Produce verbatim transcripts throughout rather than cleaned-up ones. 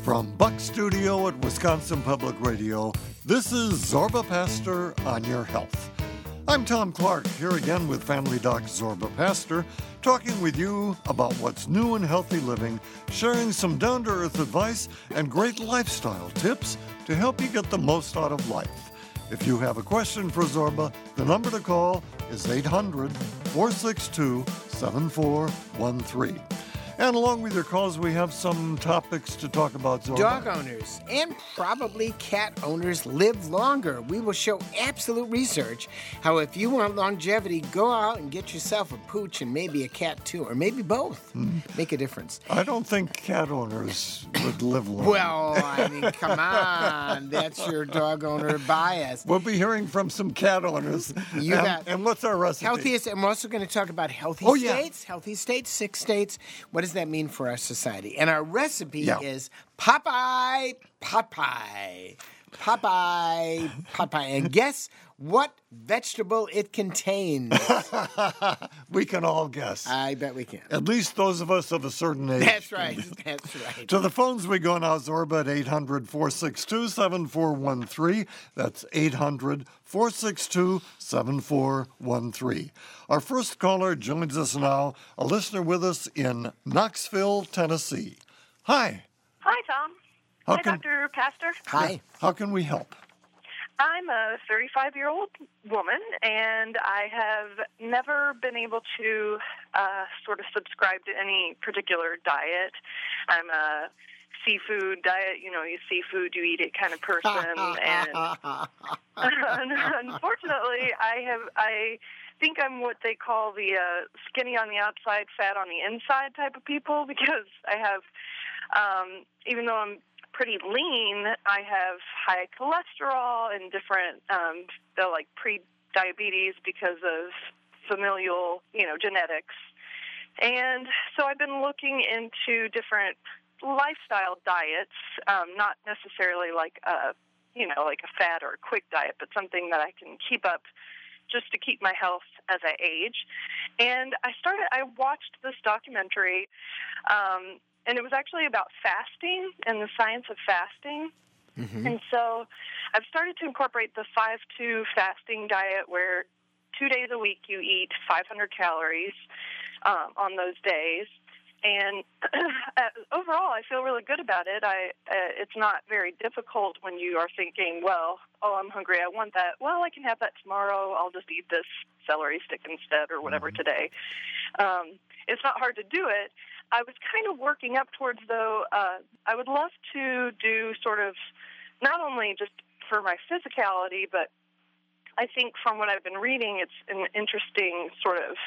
From Buck Studio at Wisconsin Public Radio, this is Zorba Pastor on Your Health. I'm Tom Clark, here again with Family Doc Zorba Pastor, talking with you about what's new in healthy living, sharing some down-to-earth advice and great lifestyle tips to help you get the most out of life. If you have a question for Zorba, the number to call is eight hundred, four six two, seven four one three. And along with your calls, we have some topics to talk about, Zorba. Dog owners and probably cat owners live longer. We will show absolute research how if you want longevity, go out and get yourself a pooch and maybe a cat too, or maybe both. Mm. Make a difference. I don't think cat owners would live longer. Well, I mean, come on. That's your dog owner bias. We'll be hearing from some cat owners. You and, got and what's our recipe? Healthiest, and we're also going to talk about healthy oh, states. Yeah. Healthy states, six states. What does that mean for our society? And our recipe yeah. is Popeye, Popeye, Popeye, Popeye. And guess what vegetable it contains? We can all guess. I bet we can. At least those of us of a certain age. That's right. That's right. To the phones we go now, Zorba, at eight hundred, four six two, seven four one three. That's eight hundred, four six two, seven four one three. Our first caller joins us now, a listener with us in Knoxville, Tennessee. Hi. Hi, Tom. How Hi, can, Doctor Pastor. Hi. How can we help? I'm a thirty-five-year-old woman, and I have never been able to uh, sort of subscribe to any particular diet. I'm a seafood diet, you know, you seafood, you eat it kind of person, and unfortunately, I have I think I'm what they call the uh, skinny on the outside, fat on the inside type of people, because I have, um, even though I'm pretty lean, I have high cholesterol and different, um, the, like pre-diabetes because of familial, you know, genetics. And so I've been looking into different lifestyle diets, um, not necessarily like a, you know, like a fat or a quick diet, but something that I can keep up just to keep my health as I age. And I started, I watched this documentary, um, and it was actually about fasting and the science of fasting. Mm-hmm. And so I've started to incorporate the five two fasting diet, where two days a week you eat five hundred calories um, on those days. And overall, I feel really good about it. I uh, it's not very difficult when you are thinking, well, oh, I'm hungry, I want that. Well, I can have that tomorrow. I'll just eat this celery stick instead or whatever mm-hmm. today. Um, it's not hard to do it. I was kind of working up towards, though, uh, I would love to do sort of not only just for my physicality, but I think from what I've been reading, it's an interesting sort of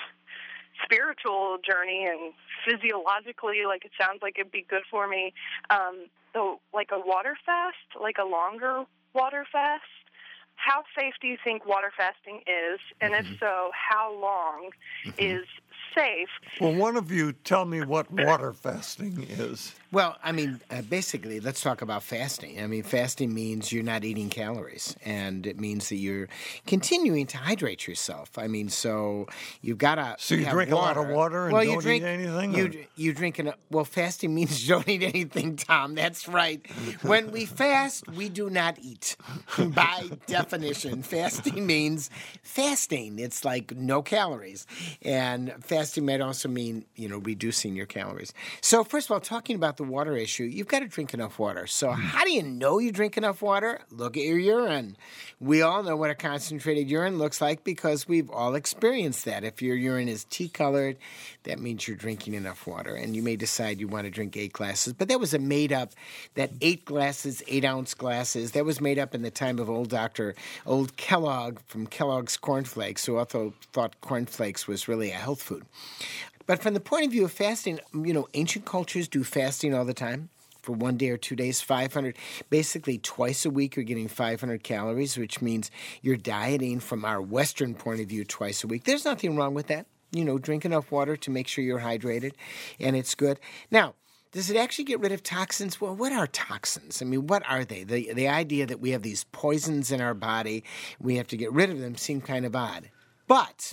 spiritual journey, and physiologically, like, it sounds like it'd be good for me. Um, so like a water fast, like a longer water fast. How safe do you think water fasting is? And mm-hmm. if so, how long mm-hmm. is safe? Well, one of you tell me what water fasting is. Well, I mean, uh, basically, let's talk about fasting. I mean, fasting means you're not eating calories, and it means that you're continuing to hydrate yourself. I mean, so you've got to So you drink water. a lot of water and well, don't you drink, eat anything? You, you drink, an, well, fasting means you don't eat anything, Tom. That's right. When we fast, we do not eat. By definition, fasting means fasting. It's like no calories. And fasting might also mean, you know, reducing your calories. So first of all, talking about the water issue, you've got to drink enough water. So how do you know you drink enough water? Look at your urine. We all know what a concentrated urine looks like because we've all experienced that. If your urine is tea-colored, that means you're drinking enough water. And you may decide you want to drink eight glasses. But that was a made-up, that eight glasses, eight-ounce glasses, that was made up in the time of old Doctor, old Kellogg from Kellogg's Corn Flakes, who also thought corn flakes was really a health food. But from the point of view of fasting, you know, ancient cultures do fasting all the time for one day or two days, five hundred. Basically, twice a week you're getting five hundred calories, which means you're dieting from our Western point of view twice a week. There's nothing wrong with that. You know, drink enough water to make sure you're hydrated, and it's good. Now, does it actually get rid of toxins? Well, what are toxins? I mean, what are they? The, the idea that we have these poisons in our body, we have to get rid of them, seem kind of odd. But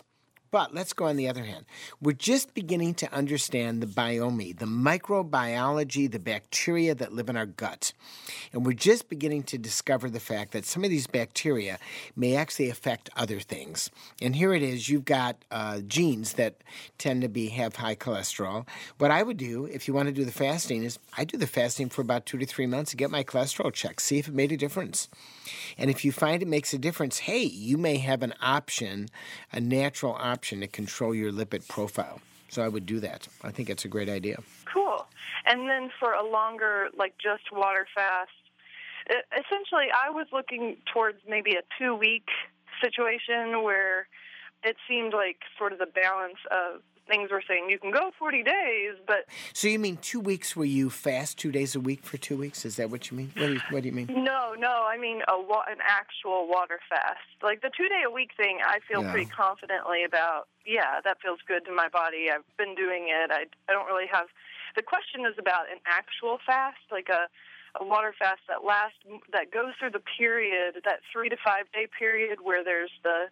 But let's go on the other hand. We're just beginning to understand the biome, the microbiology, the bacteria that live in our gut. And we're just beginning to discover the fact that some of these bacteria may actually affect other things. And here it is. You've got uh, genes that tend to be have high cholesterol. What I would do, if you want to do the fasting, is I do the fasting for about two to three months to get my cholesterol checked, see if it made a difference. And if you find it makes a difference, hey, you may have an option, a natural option to control your lipid profile. So I would do that. I think it's a great idea. Cool. And then for a longer, like just water fast, essentially I was looking towards maybe a two-week situation where it seemed like sort of the balance of things were saying you can go forty days, but... So you mean two weeks where you fast two days a week for two weeks? Is that what you mean? What do you, what do you mean? No, no, I mean a wa- an actual water fast. Like the two-day-a-week thing, I feel yeah. pretty confidently about, yeah, that feels good to my body. I've been doing it. I, I don't really have... The question is about an actual fast, like a, a water fast that lasts, that goes through the period, that three to five-day period where there's the...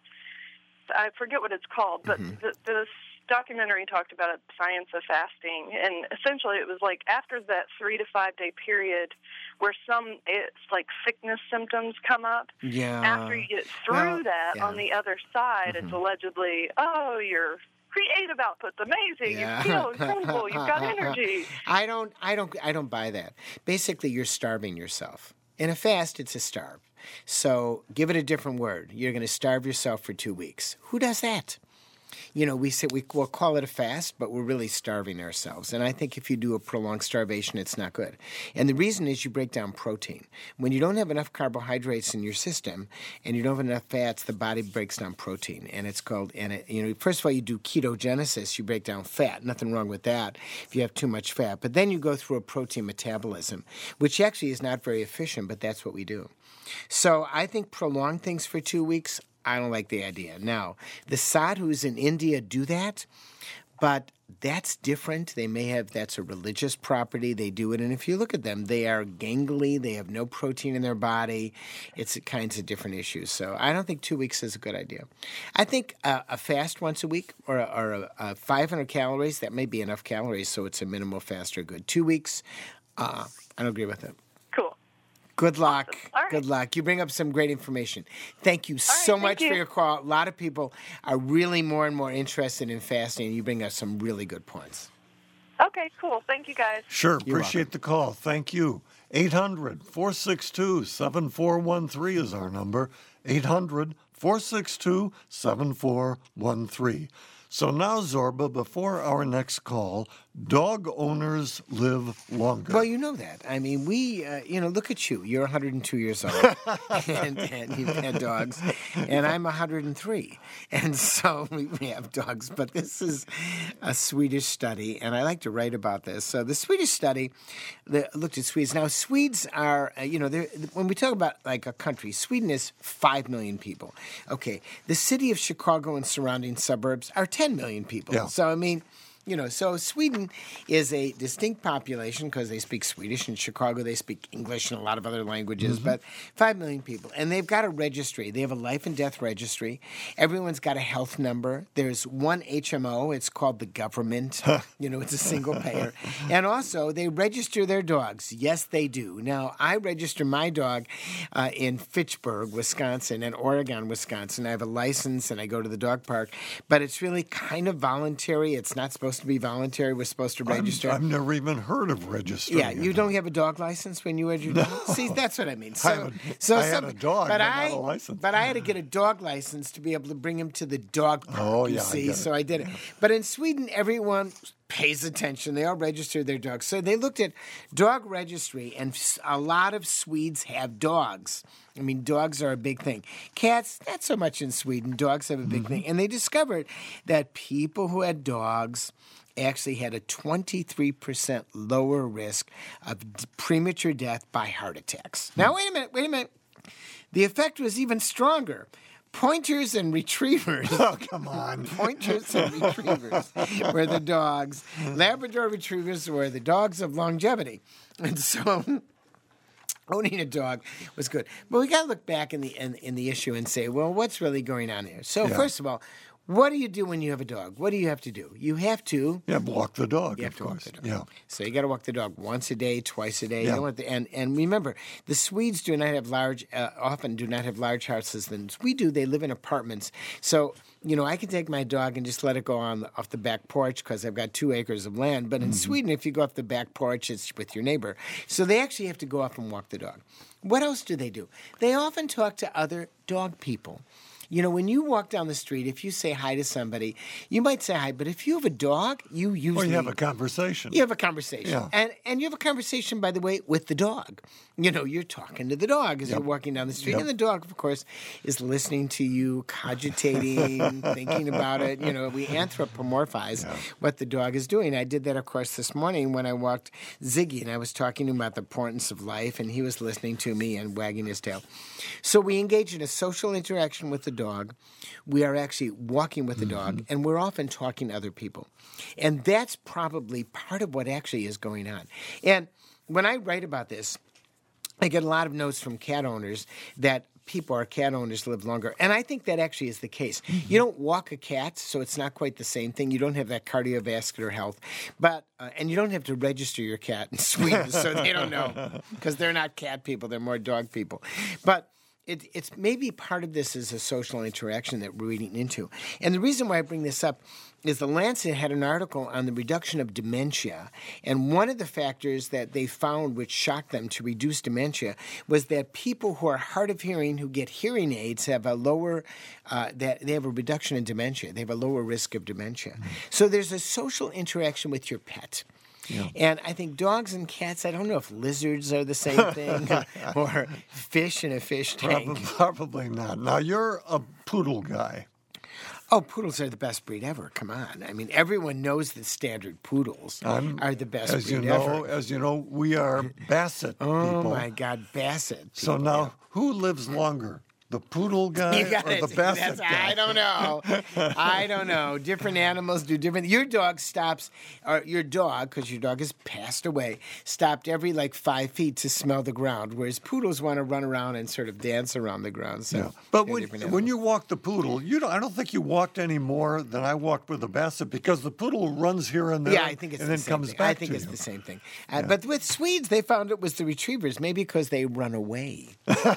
I forget what it's called, but mm-hmm. the, the documentary talked about it, Science of Fasting, and essentially it was like after that three to five day period where some it's like sickness symptoms come up. Yeah. After you get through well, that, yeah. on the other side, mm-hmm. it's allegedly, oh, your creative output's amazing. Yeah. You feel incredible. You've got energy. I don't, I don't, I don't buy that. Basically, you're starving yourself. In a fast, it's a starve. So give it a different word. You're going to starve yourself for two weeks. Who does that? You know, we say we, we'll call it a fast, but we're really starving ourselves. And I think if you do a prolonged starvation, it's not good. And the reason is you break down protein. When you don't have enough carbohydrates in your system and you don't have enough fats, the body breaks down protein. And it's called, and it, you know, first of all, you do ketogenesis, you break down fat. Nothing wrong with that if you have too much fat. But then you go through a protein metabolism, which actually is not very efficient, but that's what we do. So I think prolong things for two weeks, I don't like the idea. Now, the sadhus in India do that, but that's different. They may have, that's a religious property. They do it. And if you look at them, they are gangly. They have no protein in their body. It's kinds of different issues. So I don't think two weeks is a good idea. I think uh, a fast once a week or, or a, a five hundred calories, that may be enough calories, so it's a minimal fast or good. Two weeks, uh, I don't agree with it. Cool. Good luck. Awesome. All right. Good luck. You bring up some great information. Thank you so right, much you. for your call. A lot of people are really more and more interested in fasting. You bring up some really good points. Okay, cool. Thank you, guys. Sure. You're Appreciate welcome. the call. Thank you. eight hundred, four six two, seven four one three is our number. eight hundred, four six two, seven four one three. So now, Zorba, before our next call, dog owners live longer. Well, you know that. I mean, we, uh, you know, look at you. You're one hundred two years old, and, and you've had dogs, and I'm one hundred three. And so we, we have dogs. But this is a Swedish study, and I like to write about this. So the Swedish study the, looked at Swedes. Now, Swedes are, uh, you know, when we talk about like a country, Sweden is five million people. Okay, the city of Chicago and surrounding suburbs are ten million people. Yeah. So, I mean, you know, so Sweden is a distinct population because they speak Swedish. In Chicago, they speak English and a lot of other languages, mm-hmm. but five million people. And they've got a registry. They have a life and death registry. Everyone's got a health number. There's one H M O. It's called the government. You know, it's a single payer. And also, they register their dogs. Yes, they do. Now, I register my dog uh, in Fitchburg, Wisconsin, and Oregon, Wisconsin. I have a license, and I go to the dog park. But it's really kind of voluntary. It's not supposed to be voluntary. We're supposed to register. I'm, I've never even heard of registering. Yeah, you don't have a dog license when you had your dog? No. See, that's what I mean. So, I, had, so I some, had a dog, but, but I, not a license. But I had to get a dog license to be able to bring him to the dog park, oh, you yeah, see, I so I did it. But in Sweden, everyone pays attention. They all register their dogs. So they looked at dog registry, and a lot of Swedes have dogs. I mean, dogs are a big thing. Cats, not so much in Sweden. Dogs have a big mm-hmm. thing. And they discovered that people who had dogs actually had a twenty-three percent lower risk of premature death by heart attacks. Mm. Now, wait a minute, wait a minute. The effect was even stronger. Pointers and retrievers. Oh, come on. Pointers and retrievers were the dogs. Labrador retrievers were the dogs of longevity. And so owning a dog was good. But we got to look back in the in, in the issue and say, well, what's really going on here? So, yeah. first of all, What do you do when you have a dog? What do you have to do? You have to. Yeah, walk the dog. You have of to course. walk the dog. Yeah. So you got to walk the dog once a day, twice a day. Yeah. You don't want the, and and remember, the Swedes do not have large, uh, often do not have large houses than we do. They live in apartments. So you know, I can take my dog and just let it go on the, off the back porch because I've got two acres of land. But in Mm-hmm. Sweden, if you go off the back porch, it's with your neighbor. So they actually have to go off and walk the dog. What else do they do? They often talk to other dog people. You know, when you walk down the street, if you say hi to somebody, you might say hi. But if you have a dog, you usually Or you have a conversation. you have a conversation. Yeah. And and you have a conversation, by the way, with the dog. You know, you're talking to the dog as Yep. you're walking down the street. Yep. And the dog, of course, is listening to you, cogitating, thinking about it. You know, we anthropomorphize Yeah. what the dog is doing. I did that, of course, this morning when I walked Ziggy, and I was talking to him about the importance of life, and he was listening to me and wagging his tail. So we engage in a social interaction with the dog. We are actually walking with the dog, Mm-hmm. and we're often talking to other people. And that's probably part of what actually is going on. And when I write about this, I get a lot of notes from cat owners that people, our cat owners, live longer. And I think that actually is the case. You don't walk a cat, so it's not quite the same thing. You don't have that cardiovascular health. But uh, and you don't have to register your cat in Sweden, so they don't know. Because they're not cat people, they're more dog people. But It, it's maybe part of this is a social interaction that we're reading into. And the reason why I bring this up is the Lancet had an article on the reduction of dementia. And one of the factors that they found which shocked them to reduce dementia was that people who are hard of hearing who get hearing aids have a lower, uh, that they have a reduction in dementia. They have a lower risk of dementia. Mm-hmm. So there's a social interaction with your pet. Yeah. And I think dogs and cats, I don't know if lizards are the same thing or fish in a fish tank. Probably, probably not. Now, you're a poodle guy. Oh, poodles are the best breed ever. Come on. I mean, everyone knows that standard poodles I'm, are the best as breed you know, ever. As you know, we are Basset Oh, people. my God, Basset. So people. now, who lives longer? The poodle guy You got or it. the Basset That's, guy? I don't know. I don't know. Different animals do different. Your dog stops, or your dog, because your dog has passed away, stopped every like five feet to smell the ground, whereas poodles want to run around and sort of dance around the ground. So, Yeah. But they're when, different when animals. you walk the poodle, you don't, I don't think you walked any more than I walked with the Basset because the poodle runs here and there Yeah, I think it's and the then same comes thing. back I think to it's you. the same thing. Uh, But with Swedes, they found it was the retrievers, maybe because they run away.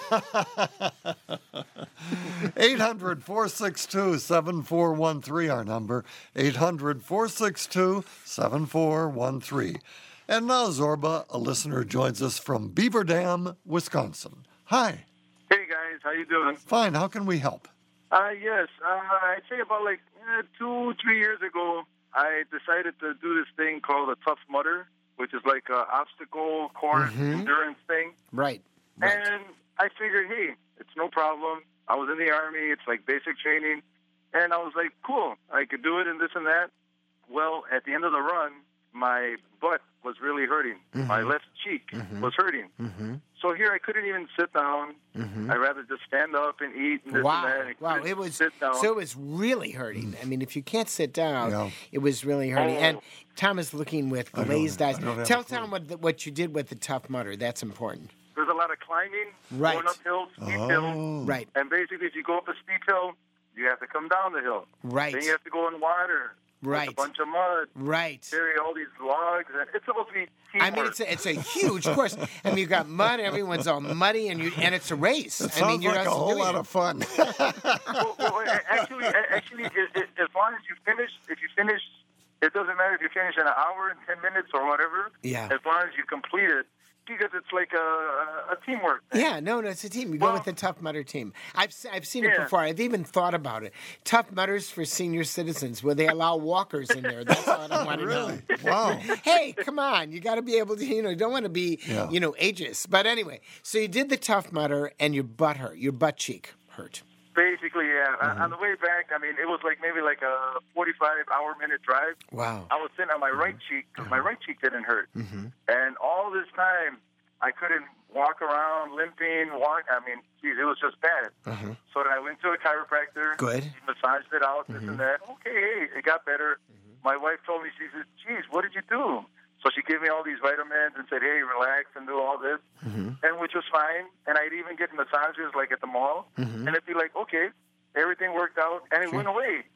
eight hundred, four six two, seven four one three, our number. eight hundred, four six two, seven four one three. And now Zorba, a listener, joins us from Beaver Dam, Wisconsin. Hi. Hey guys, how you doing? Fine. How can we help? Uh, yes, uh, I'd say about like uh, two, three years ago, I decided to do this thing called a Tough Mudder, which is like an obstacle course Mhm. endurance thing. Right. Right. And I figured, hey, it's no problem. I was in the Army. It's like basic training. And I was like, cool, I could do it and this and that. Well, at the end of the run, my butt was really hurting. Mhm. My left cheek Mhm. was hurting. Mm-hmm. So here I couldn't even sit down. Mm-hmm. I'd rather just stand up and eat and this Wow. and that. I Wow. couldn't It was sit down. so it was really hurting. I mean, if you can't sit down, Yeah. it was really hurting. Oh. And Tom is looking with I don't- glazed eyes. I don't have Tell a clue. Tom what the, what you did with the Tough Mudder. That's important. There's a lot of climbing, Right. going up hills, steep hills. Oh. Right. And basically, if you go up a steep hill, you have to come down the hill. Right. Then you have to go in water. with Right. a bunch of mud. Right. Carry all these logs. And it's supposed to be teamwork. I mean, it's a, it's a huge course. I mean, you've got mud. Everyone's all muddy, and you and it's a race. It I mean, sounds you're like a also whole doing lot it. of fun. well, well, actually, actually, it, it, as long as you finish, if you finish, it doesn't matter if you finish in an hour and ten minutes or whatever. Yeah. As long as you complete it, because it's like a, a teamwork thing. Yeah, no, no, it's a team. You go Well- with the Tough Mudder team. I've se- I've seen it Yeah. before. I've even thought about it. Tough Mudders for senior citizens, where they allow walkers in there. That's all I want to Really? know. Wow. Hey, come on! You got to be able to, you know, you don't want to be, Yeah. you know, ageist. But anyway, so you did the Tough Mudder, and your butt hurt. Your butt cheek hurt. Basically, yeah. Mm-hmm. On the way back, I mean, it was like maybe like a forty-five hour minute drive. Wow. I was sitting on my right cheek because my right cheek didn't hurt. Mm-hmm. And all this time, I couldn't walk around limping, walk. I mean, geez, it was just bad. Uh-huh. So then I went to a chiropractor. Good. He massaged it out, this and that. Okay, hey, it got better. My wife told me, she said, geez, what did you do? So she gave me all these vitamins and said, hey, relax and do all this, Mm-hmm. and which was fine. And I'd even get massages like at the mall. Mm-hmm. And it'd be like, okay, everything worked out, and it Sure. went away.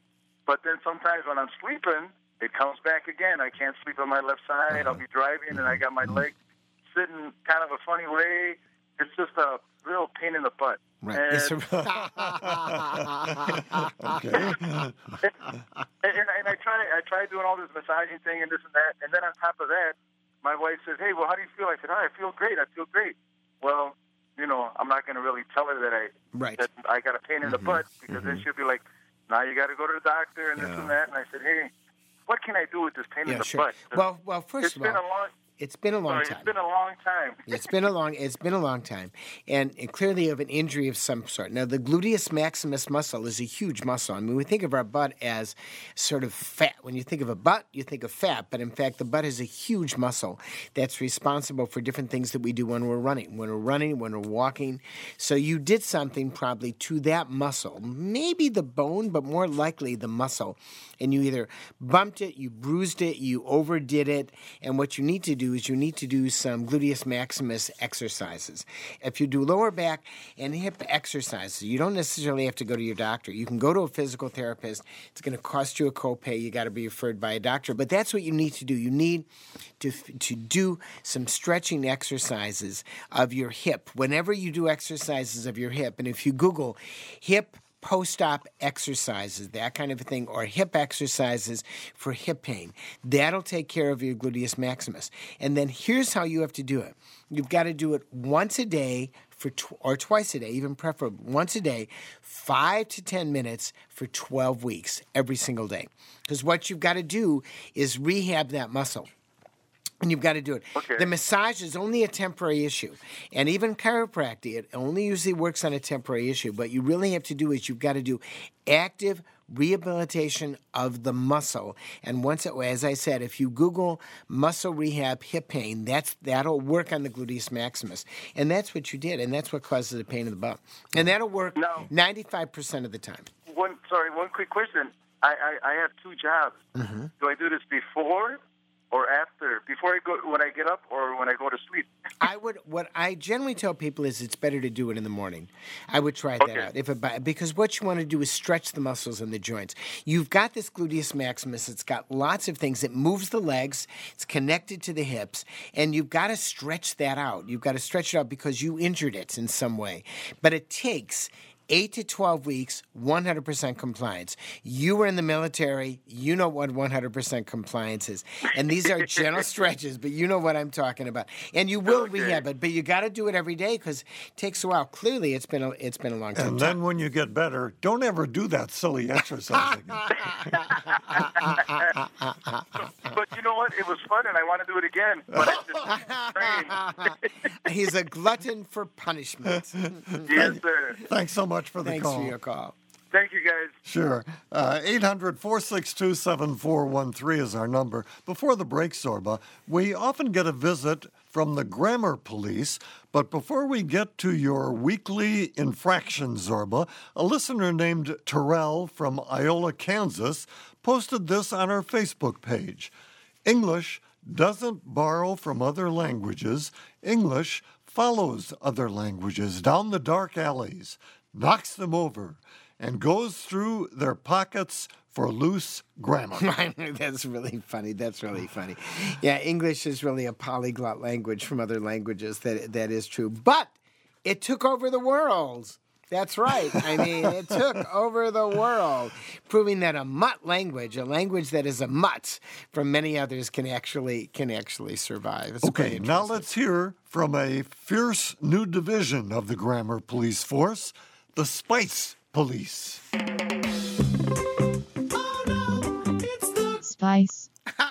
But then sometimes when I'm sleeping, it comes back again. I can't sleep on my left side. I'll be driving, and I got my leg sitting kind of a funny way. It's just a real pain in the butt. Right. And, It's a- Okay. and, and, and I try I try doing all this massaging thing and this and that. And then on top of that, my wife says, hey, well, how do you feel? I said, oh, I feel great. I feel great. Well, you know, I'm not going to really tell her that I Right. that I got a pain in the butt because Mm-hmm. then she'll be like, now you got to go to the doctor and this Yeah. and that. And I said, hey, what can I do with this pain in yeah, the sure. butt? Well, well, first it's of been all, a long it's been a long sorry, time. it's been a long time. It's been a long. It's been a long time, and, and clearly of an injury of some sort. Now, the gluteus maximus muscle is a huge muscle. I mean, we think of our butt as sort of fat. When you think of a butt, you think of fat, but in fact, the butt is a huge muscle that's responsible for different things that we do when we're running, when we're running, when we're walking. So you did something probably to that muscle, maybe the bone, but more likely the muscle, and you either bumped it, you bruised it, you overdid it, and what you need to do is you need to do some gluteus maximus exercises. If you do lower back and hip exercises, you don't necessarily have to go to your doctor. You can go to a physical therapist. It's going to cost you a copay. You got to be referred by a doctor. But that's what you need to do. You need to to do some stretching exercises of your hip. Whenever you do exercises of your hip, and if you Google hip post-op exercises, that kind of a thing, or hip exercises for hip pain. That'll take care of your gluteus maximus. And then here's how you have to do it. You've got to do it once a day for tw- or twice a day, even preferably once a day, five to ten minutes for twelve weeks every single day. Because what you've got to do is rehab that muscle. And you've got to do it. Okay. The massage is only a temporary issue. And even chiropractic, it only usually works on a temporary issue. What you really have to do is you've got to do active rehabilitation of the muscle. And once it, as I said, if you Google muscle rehab hip pain, that's that'll work on the gluteus maximus. And that's what you did. And that's what causes the pain in the butt. And that'll work No. ninety-five percent of the time. One sorry, one quick question. I, I, I have two jobs. Mm-hmm. Do I do this before or after? Before I go when I get up or when I go to sleep? I would. What I generally tell people is it's better to do it in the morning. I would try that Okay. out if it, because what you want to do is stretch the muscles in the joints. You've got this gluteus maximus. It's got lots of things. It moves the legs. It's connected to the hips, and you've got to stretch that out. You've got to stretch it out because you injured it in some way. But it takes eight to twelve weeks, one hundred percent compliance. You were in the military. You know what one hundred percent compliance is. And these are gentle stretches, but you know what I'm talking about. And you will Okay. rehab it, but you got to do it every day because it takes a while. Clearly, it's been a, it's been a long time. And then when you get better, don't ever do that silly exercise again. But you know what? It was fun, and I want to do it again. But I just trained. He's a glutton for punishment. Yes, sir. Thanks so much for the Thanks call. for your call. Thank you, guys. Sure. Uh, eight hundred, four six two, seven four one three is our number. Before the break, Zorba, we often get a visit from the grammar police. But before we get to your weekly infraction, Zorba, a listener named Terrell from Iola, Kansas, posted this on our Facebook page. English doesn't borrow from other languages. English follows other languages down the dark alleys, knocks them over, and goes through their pockets for loose grammar. That's really funny. That's really funny. Yeah, English is really a polyglot language from other languages. That that is true. But it took over the world. That's right. I mean, it took over the world, proving that a mutt language, a language that is a mutt from many others, can actually can actually survive. It's Okay, quite now interesting. let's hear from a fierce new division of the grammar police force, the Spice Police. Spice.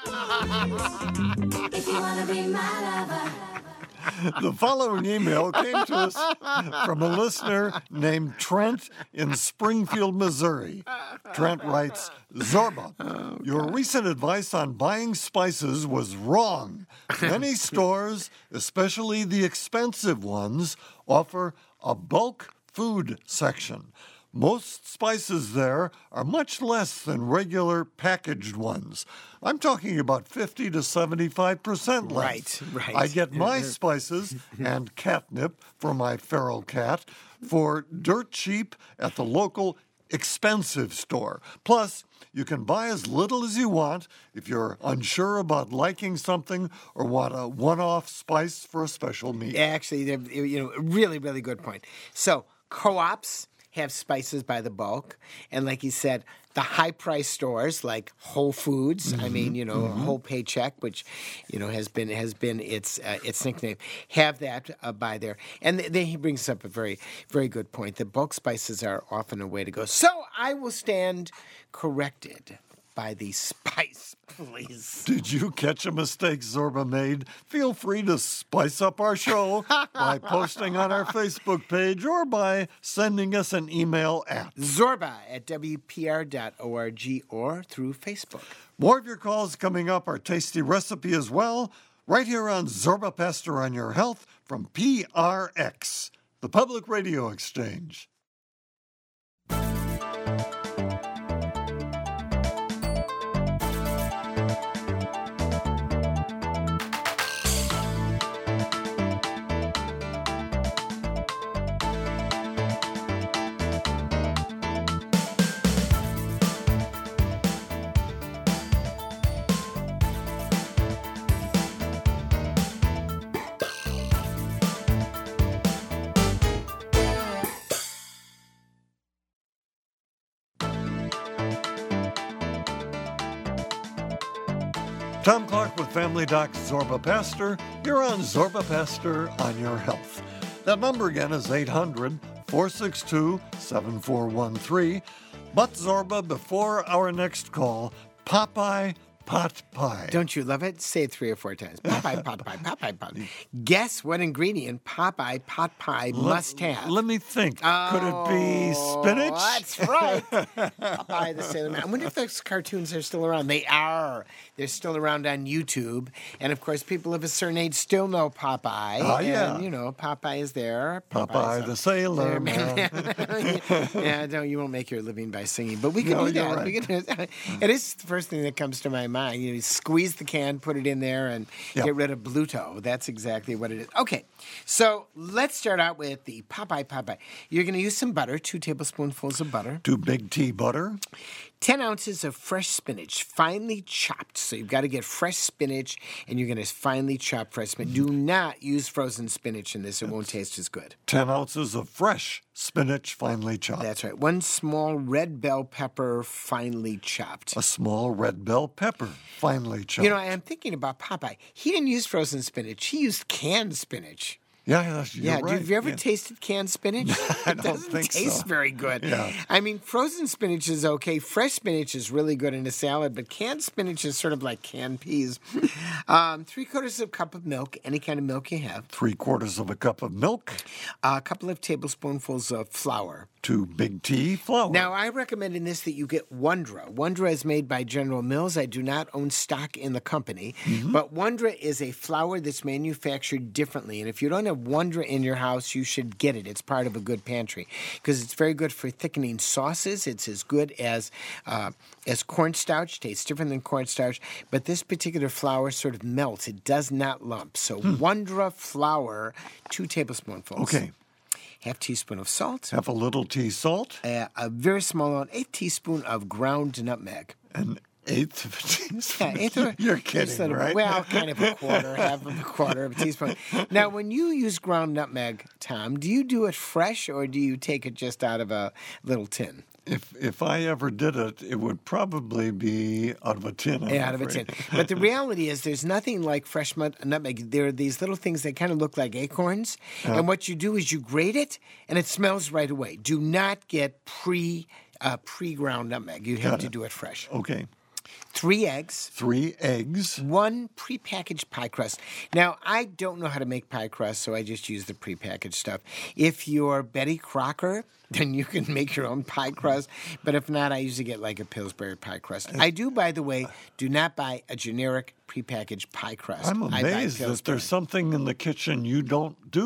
If you wanna be my lover. The following email came to us from a listener named Trent in Springfield, Missouri. Trent writes, Zorba, your recent advice on buying spices was wrong. Many stores, especially the expensive ones, offer a bulk food section. Most spices there are much less than regular packaged ones. I'm talking about fifty to seventy-five percent less. Right, right. I get my spices and catnip for my feral cat for dirt cheap at the local expensive store. Plus, you can buy as little as you want if you're unsure about liking something or want a one-off spice for a special meal. Actually, they're, you know, really, really good point. So, co-ops have spices by the bulk, and like you said, the high-price stores like Whole Foods. Mm-hmm. I mean, you know, mm-hmm. Whole Paycheck, which you know has been has been its uh, its nickname, have that uh, by there. And th- then he brings up a very very good point that bulk spices are often a way to go. So I will stand corrected by the spice police. Did you catch a mistake Zorba made? Feel free to spice up our show by posting on our Facebook page or by sending us an email at Zorba at W P R dot org or through Facebook. More of your calls coming up, our tasty recipe as well, right here on Zorba Pastor on Your Health from P R X, the Public Radio Exchange. Tom Clark with Family Doc Zorba Pastor. You're on Zorba Pastor on Your Health. That number again is eight hundred, four six two, seven four one three. But Zorba, before our next call, Popeye pot pie. Don't you love it? Say it three or four times. Popeye pot pie, Popeye pot. Guess what ingredient Popeye pot pie must have? Let me think. Oh, Could it be spinach? That's right. Popeye the Sailor Man. I wonder if those cartoons are still around. They are. They're still around on YouTube. And, of course, people of a certain age still know Popeye. Oh, yeah. And, you know, Popeye is there. Popeye the Sailor Man. Yeah, no, you won't make your living by singing. But we can No, do you're that. right. We can do, it is the first thing that comes to my mind. You know, you squeeze the can, put it in there, and Yep. get rid of Bluto. That's exactly what it is. Okay, so let's start out with the Popeye Popeye. You're going to use some butter, two tablespoonfuls of butter, Two big tea butter. ten ounces of fresh spinach, finely chopped. So you've got to get fresh spinach, and you're going to finely chop fresh spinach. Do not use frozen spinach in this. It won't taste as good. ten ounces of fresh spinach finely chopped. That's right. One small red bell pepper, finely chopped. A small red bell pepper finely chopped. You know, I'm thinking about Popeye. He didn't use frozen spinach. He used canned spinach. yeah, that's, you're Yeah, right. have you ever Yeah. tasted canned spinach? I It don't doesn't think taste so. very good. Yeah. I mean, frozen spinach is okay. Fresh spinach is really good in a salad, but canned spinach is sort of like canned peas. um, three quarters of a cup of milk, any kind of milk you have. Three quarters of a cup of milk. A couple of tablespoonfuls of flour. Two big tea flour. Now, I recommend in this that you get Wondra. Wondra is made by General Mills. I do not own stock in the company, Mm-hmm. but Wondra is a flour that's manufactured differently. And if you don't have Wondra in your house, you should get it. It's part of a good pantry because it's very good for thickening sauces. It's as good as uh, as cornstarch. Tastes different than cornstarch, but this particular flour sort of melts. It does not lump. So Wondra flour, two tablespoonfuls. Okay. Half teaspoon of salt. Have a little tea salt. Uh, a very small amount, eighth teaspoon of ground nutmeg. An eighth of a teaspoon. Yeah, eighth of a- You're just kidding, a little- right? Well, kind of a quarter, half of a quarter of a teaspoon. Now, when you use ground nutmeg, Tom, do you do it fresh or do you take it just out of a little tin? If if I ever did it, it would probably be out of a tin. I'm Yeah, out of a afraid. tin. But the reality is there's nothing like fresh mut- nutmeg. There are these little things that kind of look like acorns. And what you do is you grate it, and it smells right away. Do not get pre, uh, pre-ground nutmeg. You have Got to it. do it fresh. Okay. Three eggs. Three eggs. One prepackaged pie crust. Now, I don't know how to make pie crust, so I just use the prepackaged stuff. If you're Betty Crocker, then you can make your own pie crust. But if not, I usually get like a Pillsbury pie crust. I do, by the way, do not buy a generic prepackaged pie crust. I'm I buy amazed that Pillsbury. there's something in the kitchen you don't do.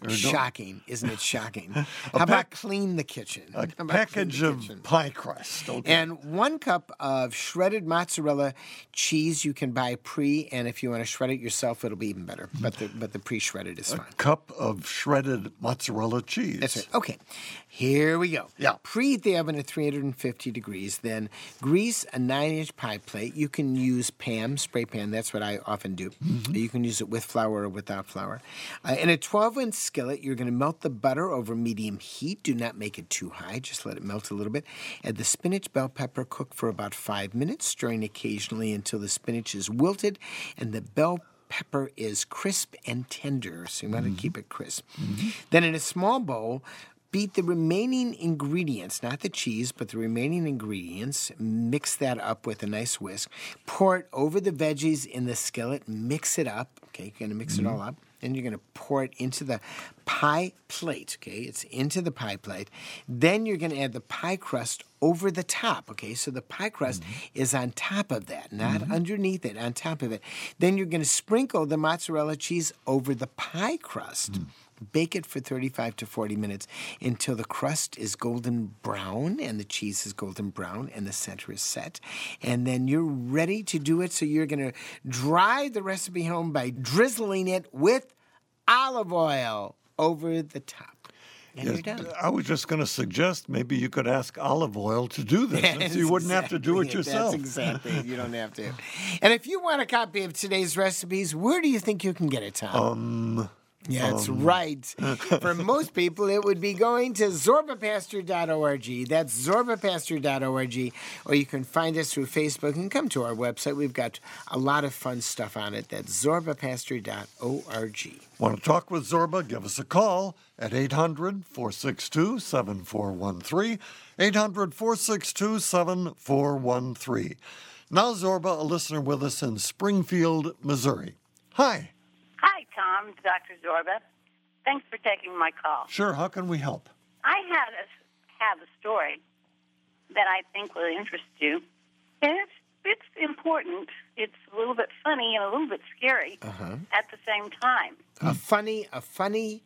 Shocking, isn't it shocking? How about clean the kitchen? A How about package clean the of kitchen? pie crust. Okay. And one cup of shredded mozzarella cheese you can buy pre, and if you want to shred it yourself, it'll be even better. But the but the pre-shredded is fine. Cup of shredded mozzarella cheese. That's right. Okay, here we go. Yeah. Preheat the oven at three hundred fifty degrees. Then grease a nine-inch pie plate. You can use Pam, spray pan. That's what I often do. Mm-hmm. You can use it with flour or without flour. Uh, in a twelve-inch skillet, you're going to melt the butter over medium heat. Do not make it too high. Just let it melt a little bit. Add the spinach, bell pepper. Cook for about five minutes, stirring occasionally until the spinach is wilted and the bell pepper is crisp and tender. So you want to keep it crisp. Then in a small bowl, beat the remaining ingredients, not the cheese, but the remaining ingredients. Mix that up with a nice whisk. Pour it over the veggies in the skillet. Mix it up. Okay, you're going to mix it all up. Then you're going to pour it into the pie plate. Okay, it's into the pie plate. Then you're going to add the pie crust over the top. Okay, so the pie crust is on top of that, not underneath it, on top of it. Then you're going to sprinkle the mozzarella cheese over the pie crust. Bake it for thirty-five to forty minutes until the crust is golden brown and the cheese is golden brown and the center is set. And then you're ready to do it. So you're going to drive the recipe home by drizzling it with olive oil over the top. And Yes, you're done. I was just going to suggest maybe you could ask olive oil to do this, and so you wouldn't have to do it Exactly yourself. That's exactly it. You don't have to. And if you want a copy of today's recipes, where do you think you can get it, Tom? Um, Yeah, that's right. For most people, it would be going to zorba pastor dot org. That's zorba pastor dot org. Or you can find us through Facebook and come to our website. We've got a lot of fun stuff on it. That's zorba pastor dot org. Want to talk with Zorba? Give us a call at eight hundred, four six two, seven four one three, eight hundred, four six two, seven four one three. Now, Zorba, a listener with us in Springfield, Missouri. Hi. Hi, Tom, Doctor Zorba. Thanks for taking my call. Sure, how can we help? I had a, have a story that I think will interest you. And it's, it's important. It's a little bit funny and a little bit scary Uh-huh. at the same time. A funny, a funny,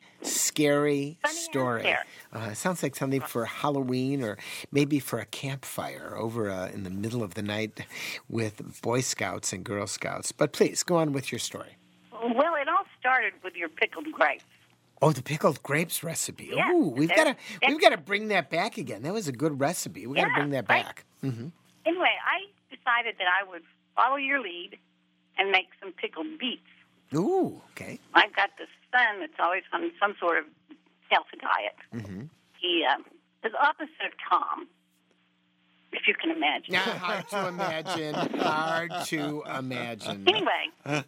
scary Funny and story. scary. Uh, it sounds like something for Halloween or maybe for a campfire over uh, in the middle of the night with Boy Scouts and Girl Scouts. But please, go on with your story. Well, it all started with your pickled grapes. Oh, the pickled grapes recipe. Yeah, Ooh, we've there- got to there- we've got to bring that back again. That was a good recipe. We got to Yeah, bring that right. back. hmm Anyway, I decided that I would follow your lead and make some pickled beets. Ooh, okay. I've got this son that's always on some sort of healthy diet. Mm-hmm. He um, is opposite of Tom, if you can imagine. Now, hard to imagine. Hard to imagine. Anyway,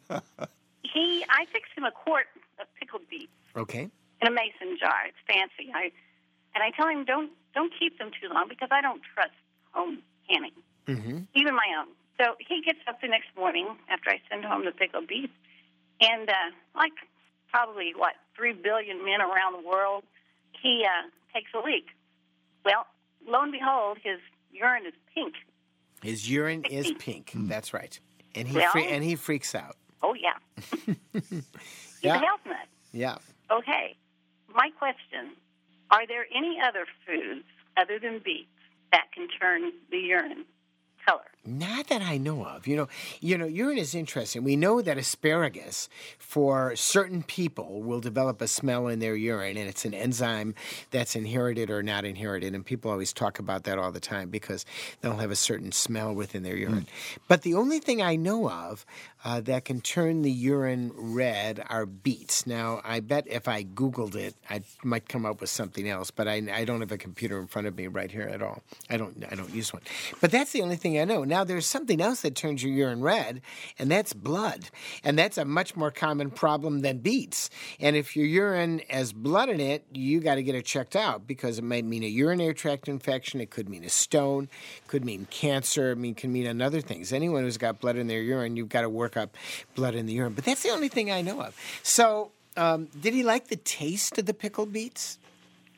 he, I fixed him a quart of pickled beets Okay. in a mason jar. It's fancy. I, and I tell him don't don't keep them too long because I don't trust home canning, Mm-hmm. even my own. So he gets up the next morning after I send home the pickled beets, and uh, like probably what three billion men around the world, he uh, takes a leak. Well, lo and behold, his urine is pink. His urine is pink. That's right. And he Well- fre- and he freaks out. Oh yeah, he's Yeah. a health nut. Yeah. Okay, my question, are there any other foods other than beets that can turn the urine color? Not that I know of. You know, you know, urine is interesting. We know that asparagus, for certain people, will develop a smell in their urine, and it's an enzyme that's inherited or not inherited. And people always talk about that all the time because they'll have a certain smell within their urine. But the only thing I know of uh, that can turn the urine red are beets. Now, I bet if I Googled it, I might come up with something else. But I, I don't have a computer in front of me right here at all. I don't. I don't use one. But that's the only thing I know. Now, there's something else that turns your urine red, and that's blood. And that's a much more common problem than beets. And if your urine has blood in it, you got to get it checked out because it might mean a urinary tract infection. It could mean a stone. It could mean cancer. I mean, it can mean another things. Anyone who's got blood in their urine, you've got to work up blood in the urine. But that's the only thing I know of. So, um, did he like the taste of the pickled beets? Oh, the,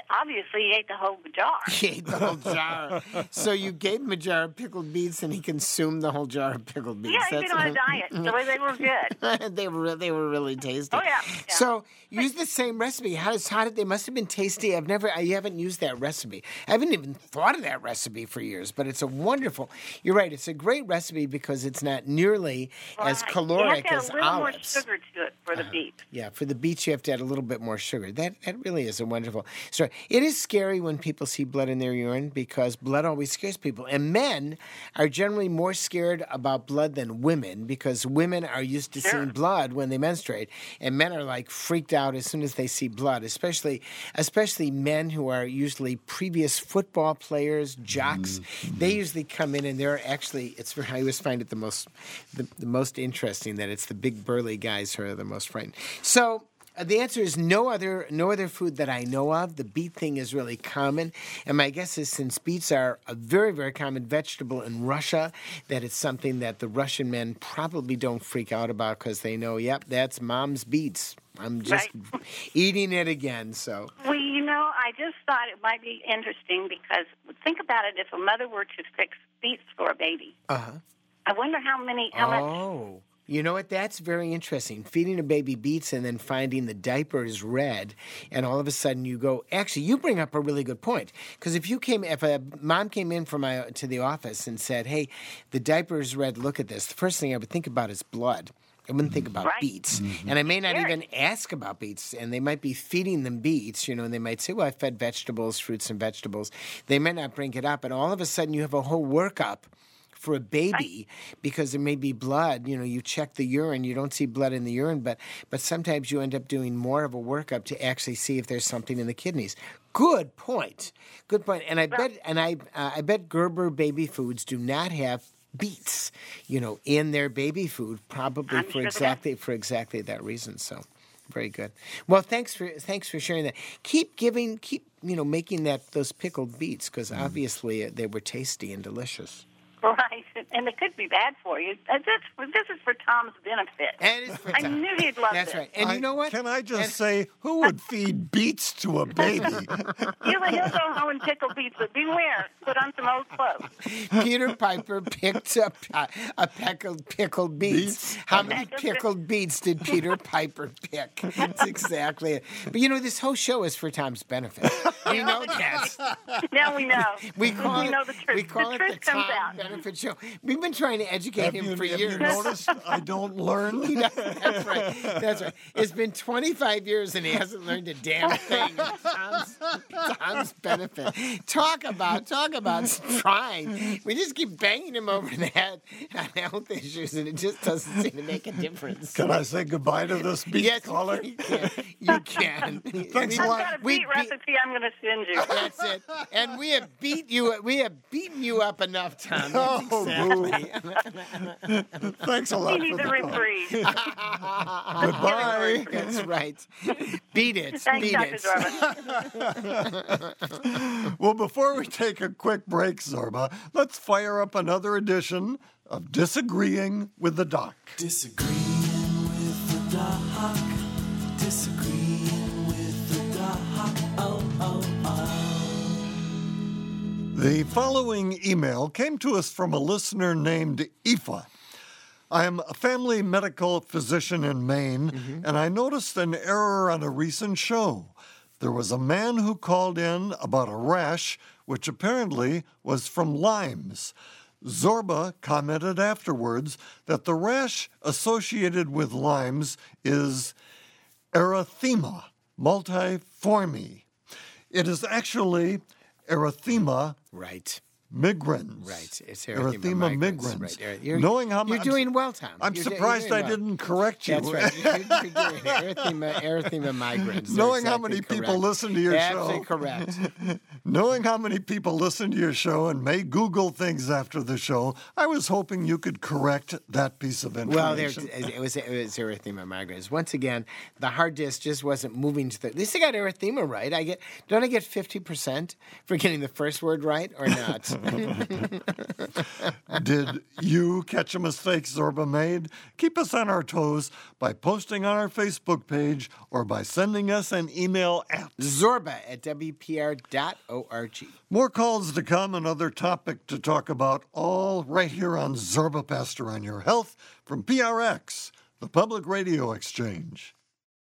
obviously he ate the whole jar. He ate the whole jar. So you gave him a jar of pickled beets, and he consumed the whole jar of pickled beets. Yeah, he's been on a diet, so they were good. they were they were really tasty. Oh, yeah, yeah. So use the same recipe. How does how did they must have been tasty? I've never I haven't used that recipe. I haven't even thought of that recipe for years. But it's a wonderful. You're right. It's a great recipe because it's not nearly Right. as caloric you have to as add a little olives. more sugar to it for the beets. Yeah, for the beets, you have to add a little bit more sugar. That that really is a wonderful story. It is scary when people see blood in their urine because blood always scares people. And men are generally more scared about blood than women because women are used to Sure. seeing blood when they menstruate. And men are like freaked out as soon as they see blood, especially especially men who are usually previous football players, jocks. Mm-hmm. They usually come in and they're actually, it's I always find it the most the, the most interesting that it's the big burly guys who are the most frightened. So uh, the answer is no other no other food that I know of. The beet thing is really common, and my guess is since beets are a very very common vegetable in Russia, that it's something that the Russian men probably don't freak out about because they know, yep, that's mom's beets. I'm just Right. eating it again. So Well, you know, I just thought it might be interesting because think about it: if a mother were to fix beets for a baby, uh huh. I wonder how many, how much. Oh. You know what? That's very interesting. Feeding a baby beets and then finding the diaper is red, and all of a sudden you go. Actually, you bring up a really good point because if you came, if a mom came in from my to the office and said, "Hey, the diaper is red. Look at this." The first thing I would think about is blood. I wouldn't think about Right. beets. And I may not Sure. even ask about beets. And they might be feeding them beets, you know, and they might say, well, I fed vegetables, fruits and vegetables. They may not bring it up. And all of a sudden you have a whole workup for a baby because there may be blood. You know, you check the urine, you don't see blood in the urine, but but sometimes you end up doing more of a workup to actually see if there's something in the kidneys. Good point. Good point. And I bet and I uh, I bet Gerber baby foods do not have beets, you know, in their baby food, probably I'm for sure they exactly for exactly that reason. So, very good. Well, thanks for thanks for sharing that. Keep giving, keep you know, making that those pickled beets because obviously uh, they were tasty and delicious. Right, and it could be bad for you. Uh, This, this is for Tom's benefit. And it's for I Tom. knew he'd love That's this. right. And I- you know what? Can I just And- say, who would feed beets to a baby? He'll, he'll go home and pickle beets, but beware, put on some old clothes. Peter Piper picked up a, a pickled pickled beets. Beets? How many pickled beets did Peter Piper pick? That's exactly it. But you know, this whole show is for Tom's benefit. We know that. Now we know. We call we it, know the truth. we call the it truth the comes Tom out. Benefit Show. We've been trying to educate Have him you, for have years. you noticed I don't learn? That's right. That's right. It's been twenty-five years and he hasn't learned a damn thing. It's Tom's, Tom's benefit. Talk about, talk about trying. We just keep banging him over the head on health issues and it just doesn't seem to make a difference. Can I say goodbye to this beet Yes, caller? you can. You can. Thanks a I've lot. got a We beet beat- recipe I'm going to send you. That's it. And we have beat you. We have beaten you up enough, Tom. That's Oh, exactly. Thanks a lot You for need the the call. reprieve. Goodbye. That's right. Beat it. Thanks, Beat Doctor it. Zorba. Well, before we take a quick break, Zorba, let's fire up another edition of Disagreeing with the Doc. Disagreeing with the doc. Disagreeing with the doc. Oh, oh, oh. The following email came to us from a listener named Aoife. I am a family medical physician in Maine, and I noticed an error on a recent show. There was a man who called in about a rash, which apparently was from limes. Zorba commented afterwards that the rash associated with limes is erythema multiforme. It is actually erythema Right. migrans. Right. It's erythema migrans. migrans. Right. You're- you're- Knowing how You're much doing well, Tom. I'm You're do- surprised you're I doing well. didn't correct you. That's right. You're, you're doing it. Erythema, erythema migrans. They're Knowing how exactly many people correct. listen to your Absolutely show. correct. Knowing how many people listen to your show and may Google things after the show, I was hoping you could correct that piece of Well, there, information. it was it was erythema migrans. Once again, the hard disk just wasn't moving to the. At least I got erythema right. I get don't I get fifty percent for getting the first word right or not? Did you catch a mistake Zorba made? Keep us on our toes by posting on our Facebook page or by sending us an email at Zorba at W P R dot org. More calls to come, another topic to talk about, all right here on Zorba Pastor on Your Health from P R X, the Public Radio Exchange.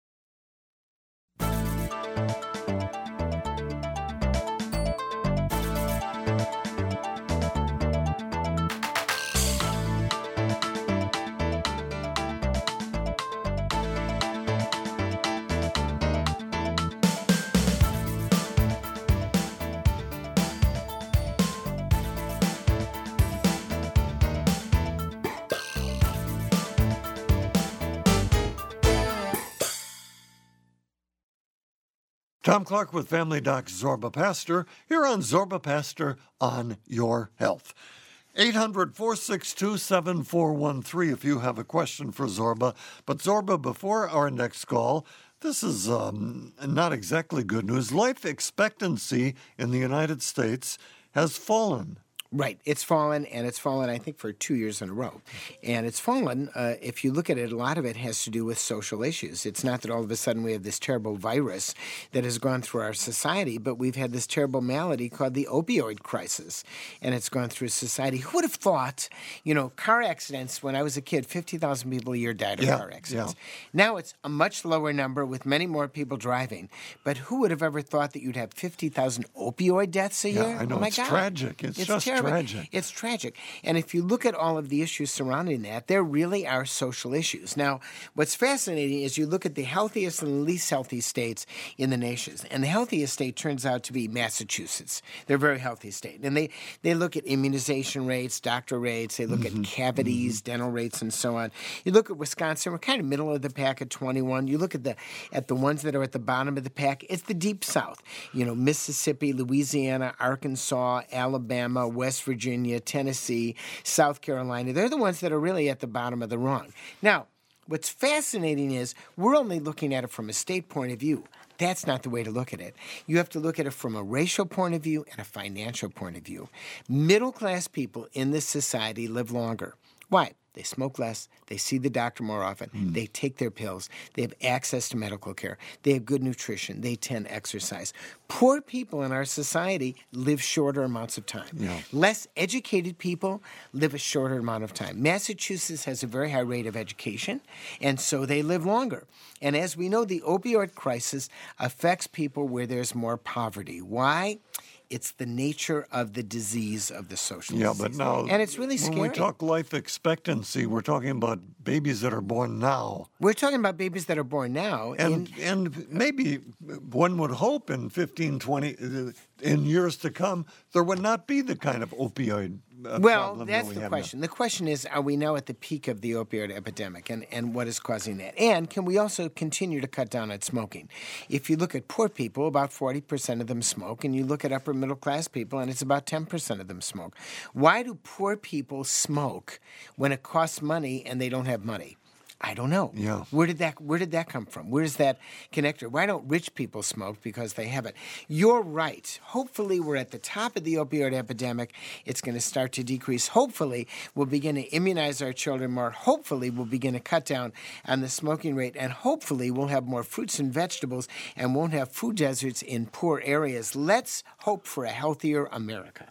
Tom Clark with Family Doc Zorba Pastor here on Zorba Pastor on Your Health. eight hundred, four six two, seven four one three if you have a question for Zorba. But Zorba, before our next call, this is um, not exactly good news. Life expectancy in the United States has fallen. Right. It's fallen, and it's fallen, I think, for two years in a row. And it's fallen, uh, if you look at it, a lot of it has to do with social issues. It's not that all of a sudden we have this terrible virus that has gone through our society, but we've had this terrible malady called the opioid crisis, and it's gone through society. Who would have thought, you know, car accidents, when I was a kid, fifty thousand people a year died of Yeah, car accidents. yeah. Now it's a much lower number with many more people driving. But who would have ever thought that you'd have fifty thousand opioid deaths a Yeah, year? I know. Oh, my It's God. tragic. It's just terrible. tragic. It's tragic. And if you look at all of the issues surrounding that, there really are social issues. Now, what's fascinating is you look at the healthiest and the least healthy states in the nations. And the healthiest state turns out to be Massachusetts. They're a very healthy state. And they, they look at immunization rates, doctor rates, they look Mm-hmm. at cavities, mm-hmm. dental rates, and so on. You look at Wisconsin, we're kind of middle of the pack at twenty-one. You look at the at the ones that are at the bottom of the pack, it's the deep south. You know, Mississippi, Louisiana, Arkansas, Alabama, West Virginia, Tennessee, South Carolina. They're the ones that are really at the bottom of the rung. Now, what's fascinating is we're only looking at it from a state point of view. That's not the way to look at it. You have to look at it from a racial point of view and a financial point of view. Middle-class people in this society live longer. Why? They smoke less. They see the doctor more often. Mm. They take their pills. They have access to medical care. They have good nutrition. They tend to exercise. Poor people in our society live shorter amounts of time. Yeah. Less educated people live a shorter amount of time. Massachusetts has a very high rate of education, and so they live longer. And as we know, the opioid crisis affects people where there's more poverty. Why? It's the nature of the disease of the social Yeah, disease. but now, and it's really scary. when we talk life expectancy, we're talking about babies that are born now. We're talking about babies that are born now. And in, and maybe one would hope in fifteen, twenty, uh, in years to come, there would not be the kind of opioid uh, well, problem that's that we the have question. The question is, are we now at the peak of the opioid epidemic, and, and what is causing that? And can we also continue to cut down on smoking? If you look at poor people, about forty percent of them smoke, and you look at upper middle class people, and it's about ten percent of them smoke. Why do poor people smoke when it costs money and they don't have money? I don't know. Yeah. Where did that Where did that come from? Where's that connector? Why don't rich people smoke? Because they have it. You're right. Hopefully, we're at the top of the opioid epidemic. It's going to start to decrease. Hopefully, we'll begin to immunize our children more. Hopefully, we'll begin to cut down on the smoking rate. And hopefully, we'll have more fruits and vegetables and won't have food deserts in poor areas. Let's hope for a healthier America.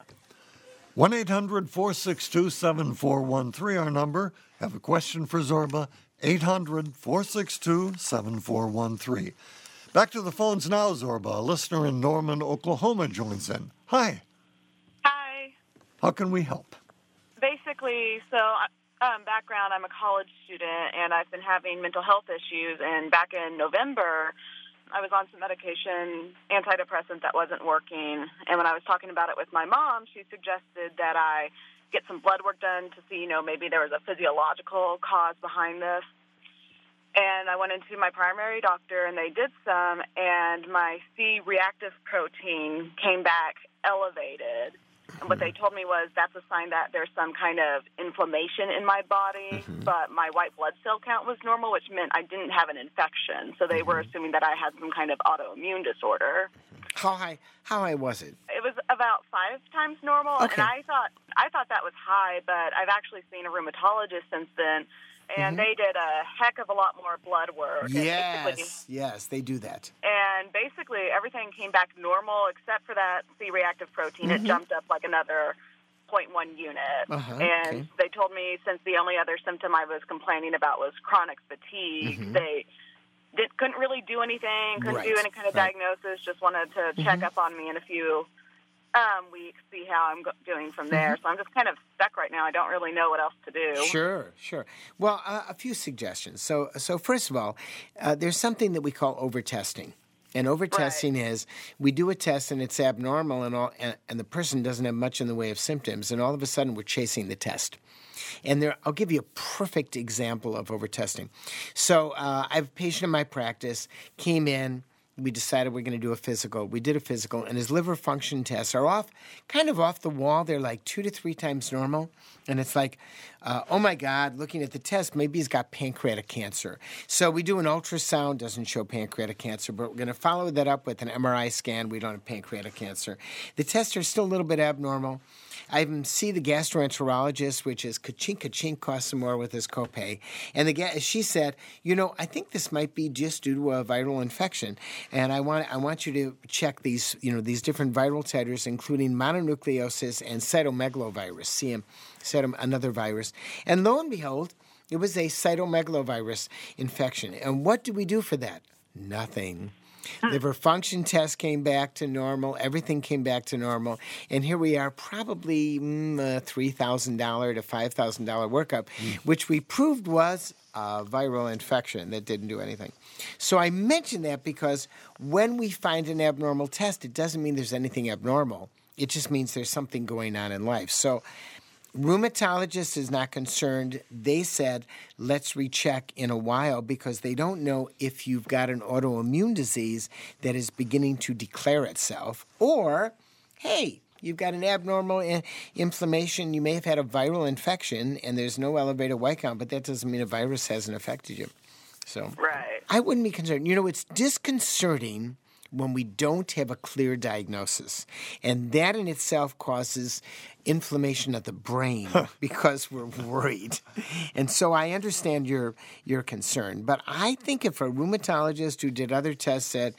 one eight hundred, four six two, seven four one three, our number. Have a question for Zorba? eight hundred, four six two, seven four one three. Back to the phones now, Zorba. A listener in Norman, Oklahoma joins in. Hi. Hi. How can we help? Basically, so um, background, I'm a college student, and I've been having mental health issues. And back in November, I was on some medication, antidepressant, that wasn't working. And when I was talking about it with my mom, she suggested that I get some blood work done to see, you know, maybe there was a physiological cause behind this. And I went into my primary doctor, and they did some, and my C-reactive protein came back elevated. And what they told me was that's a sign that there's some kind of inflammation in my body, mm-hmm. but my white blood cell count was normal, which meant I didn't have an infection. So they mm-hmm. were assuming that I had some kind of autoimmune disorder. How high? How high was it? It was about five times normal, Okay. and I thought I thought that was high, but I've actually seen a rheumatologist since then, and Mhm. they did a heck of a lot more blood work. And basically- Yes, yes, they do that. And basically, everything came back normal except for that C-reactive protein. Mhm. It jumped up like another zero point one unit. Uh-huh, and okay. they told me since the only other symptom I was complaining about was chronic fatigue, Mhm. they did, couldn't really do anything, couldn't do Right, any kind of right. diagnosis, just wanted to check Mhm. up on me in a few um, weeks, see how I'm go- doing from there. So I'm just kind of stuck right now. I don't really know what else to do. Sure, sure. Well, uh, a few suggestions. So, so first of all, uh, there's something that we call overtesting. And overtesting is we do a test and it's abnormal and all, and, and the person doesn't have much in the way of symptoms, and all of a sudden we're chasing the test. And there, I'll give you a perfect example of overtesting. So uh, I have a patient in my practice, came in. We decided we're going to do a physical. We did a physical, and his liver function tests are off, kind of off the wall. They're like two to three times normal. And it's like, uh, oh my God, looking at the test, maybe he's got pancreatic cancer. So we do an ultrasound, doesn't show pancreatic cancer, but we're going to follow that up with an M R I scan. We don't have pancreatic cancer. The tests are still a little bit abnormal. I even see the gastroenterologist, which is ka-chink, ka-chink, costs some more with his copay. And the ga- she said, you know, I think this might be just due to a viral infection. And I want I want you to check these, you know, these different viral titers, including mononucleosis and cytomegalovirus, C M, cytom, another virus. And lo and behold, it was a cytomegalovirus infection. And what do we do for that? Nothing. Liver function test came back to normal. Everything came back to normal. And here we are, probably mm, a three thousand dollars to five thousand dollars workup, which we proved was a viral infection that didn't do anything. So I mention that because when we find an abnormal test, it doesn't mean there's anything abnormal. It just means there's something going on in life. So rheumatologist is not concerned. They said, let's recheck in a while because they don't know if you've got an autoimmune disease that is beginning to declare itself, or, hey, you've got an abnormal I- inflammation. You may have had a viral infection and there's no elevated white count, but that doesn't mean a virus hasn't affected you. So Right. I wouldn't be concerned. You know, it's disconcerting when we don't have a clear diagnosis. And that in itself causes inflammation of the brain because we're worried. And so I understand your your concern. But I think if a rheumatologist who did other tests said,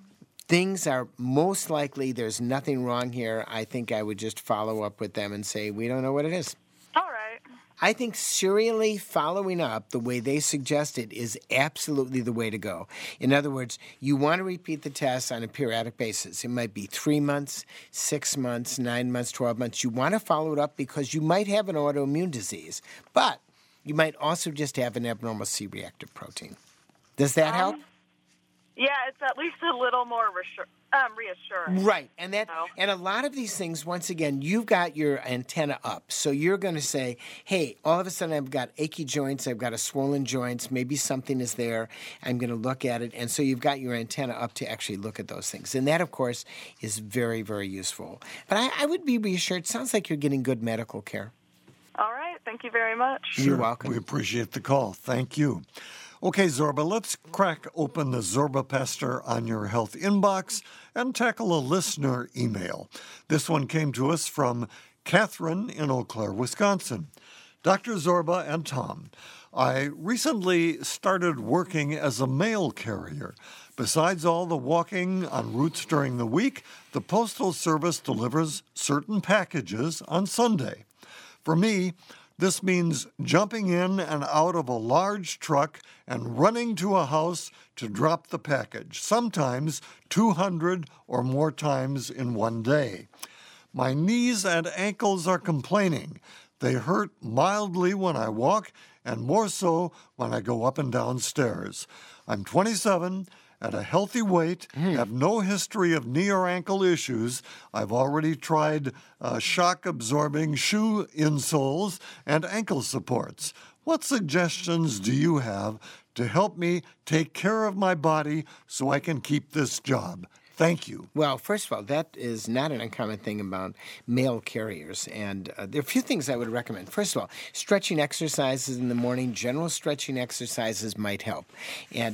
things are most likely there's nothing wrong here, I think I would just follow up with them and say, we don't know what it is. All right. I think serially following up the way they suggested is absolutely the way to go. In other words, you want to repeat the test on a periodic basis. It might be three months, six months, nine months, twelve months. You want to follow it up because you might have an autoimmune disease, but you might also just have an abnormal C-reactive protein. Does that Um, help? Yeah, it's at least a little more reassur- um, reassuring. Right, and that No. and a lot of these things, once again, you've got your antenna up, so you're going to say, "Hey, all of a sudden I've got achy joints, I've got a swollen joints, maybe something is there. I'm going to look at it," and so you've got your antenna up to actually look at those things, and that, of course, is very, very useful. But I, I would be reassured. Sounds like you're getting good medical care. All right. Thank you very much. You're welcome. We appreciate the call. Thank you. Okay, Zorba, let's crack open the Zorba Pastor on Your Health inbox and tackle a listener email. This one came to us from Catherine in Eau Claire, Wisconsin. Doctor Zorba and Tom, I recently started working as a mail carrier. Besides all the walking on routes during the week, the Postal Service delivers certain packages on Sunday. For me, this means jumping in and out of a large truck and running to a house to drop the package, sometimes two hundred or more times in one day. My knees and ankles are complaining. They hurt mildly when I walk and more so when I go up and down stairs. I'm twenty-seven, at a healthy weight, have no history of knee or ankle issues. I've already tried uh, shock-absorbing shoe insoles and ankle supports. What suggestions do you have to help me take care of my body so I can keep this job? Thank you. Well, first of all, that is not an uncommon thing about mail carriers. And uh, there are a few things I would recommend. First of all, stretching exercises in the morning, general stretching exercises might help. And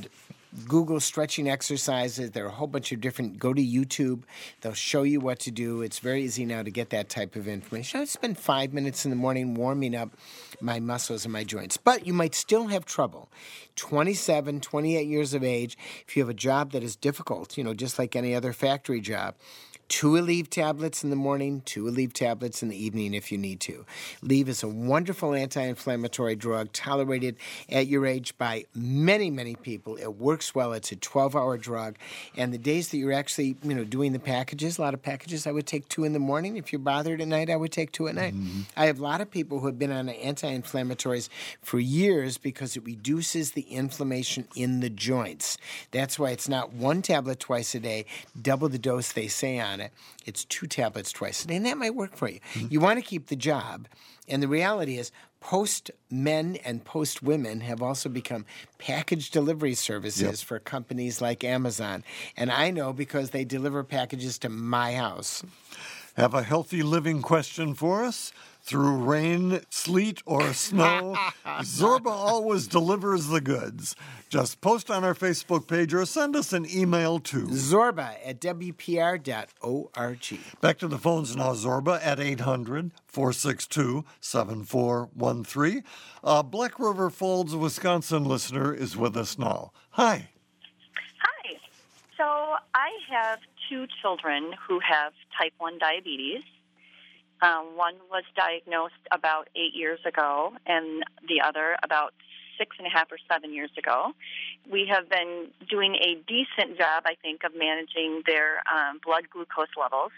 Google stretching exercises. There are a whole bunch of different, go to YouTube. They'll show you what to do. It's very easy now to get that type of information. I spend five minutes in the morning warming up my muscles and my joints. But you might still have trouble. twenty-seven, twenty-eight years of age, if you have a job that is difficult, you know, just like any other factory job, two Aleve tablets in the morning, two Aleve tablets in the evening if you need to. Aleve is a wonderful anti-inflammatory drug tolerated at your age by many, many people. It works well. It's a twelve-hour drug. And the days that you're actually, you know, doing the packages, a lot of packages, I would take two in the morning. If you're bothered at night, I would take two at night. Mm-hmm. I have a lot of people who have been on anti-inflammatories for years because it reduces the inflammation in the joints. That's why it's not one tablet twice a day, double the dose they say on it. It's two tablets twice a day, and that might work for you. Mm-hmm. You want to keep the job, and the reality is post men and post women have also become package delivery services yep. for companies like Amazon. And I know because they deliver packages to my house. Have a healthy living question for us? Through rain, sleet, or snow, Zorba always delivers the goods. Just post on our Facebook page or send us an email to Zorba at W P R dot org. Back to the phones now, Zorba, at eight hundred, four six two, seven four one three. A Black River Falls, Wisconsin listener is with us now. Hi. Hi. So I have two children who have type one diabetes. Um, one was diagnosed about eight years ago, and the other about six and a half or seven years ago. We have been doing a decent job, I think, of managing their um, blood glucose levels.